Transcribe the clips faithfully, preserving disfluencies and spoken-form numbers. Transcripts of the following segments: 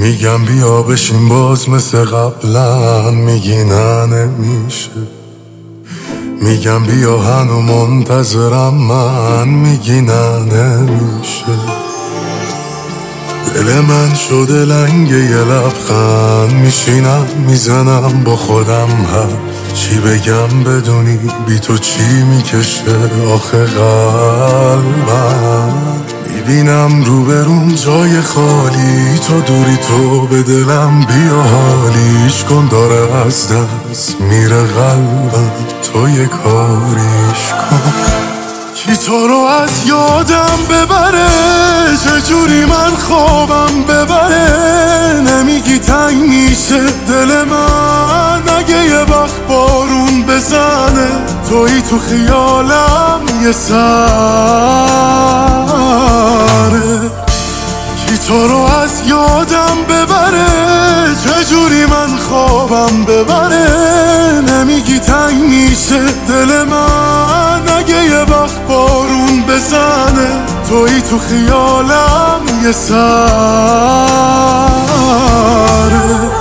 میگم بیا بشین باز مثل قبلا، میگی نه نمیشه. میگم بیا هنو منتظرم من، میگی نه نمیشه. دل من شده لنگ یه لبخند، میشینم میزنم با خودم حرف. چی بگم بدونی بی تو چی میکشه آخه قلبم. میبینم روبرون جای خالی، تو دوری تو به دلم بیا حالیش کن، داره از دست میره قلبم، تو یه کاریش کن. کی تو رو از یادم ببره، چجوری من خوابم ببره. نمیگی تنگ میشه دل من، اگه یه وقت بارون بزنه توی تو خیالم یه سره. کی تو رو از یادم ببره، چجوری من خوابم ببره. نمیگی تنگ میشه دل من، اگه یه وقت بارون بزنه توی تو خیالم یه سره.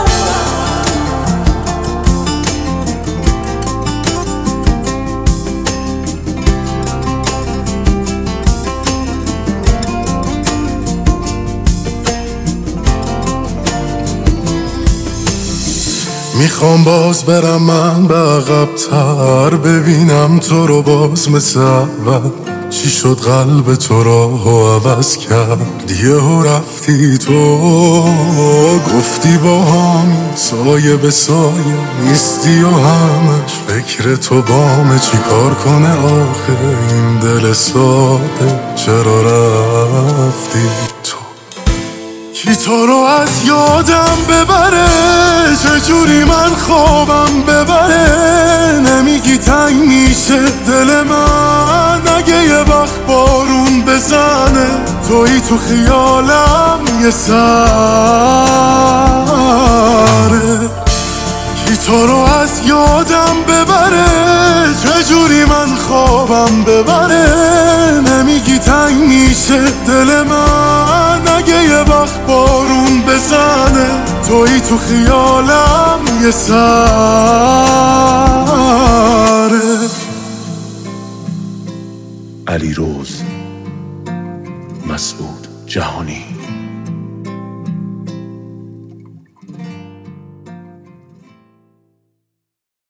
میخوام باز برم من به عقب‌تر، ببینم تو رو باز مثل اول. چی شد قلب تو را عوض کرد، یهو رفتی تو گفتی با هم سایه به سایه نیستی و همش فکر تو بامه. چی کار کنه آخه این دل ساده، چرا رفتی تو؟ کی تو رو از یادم ببره، چجوری من خوابم ببره. نمیگی تنگ میشه دل من، اگه یه وقت بارون بزنه توی تو خیالم یه سره. کی تو رو از یادم ببره، چجوری من خوابم ببره. نمیگی تنگ میشه دل من، اگه یه وقت بارون بزنه توی تو خیالم یه سره. علیروز مسعود جهانی.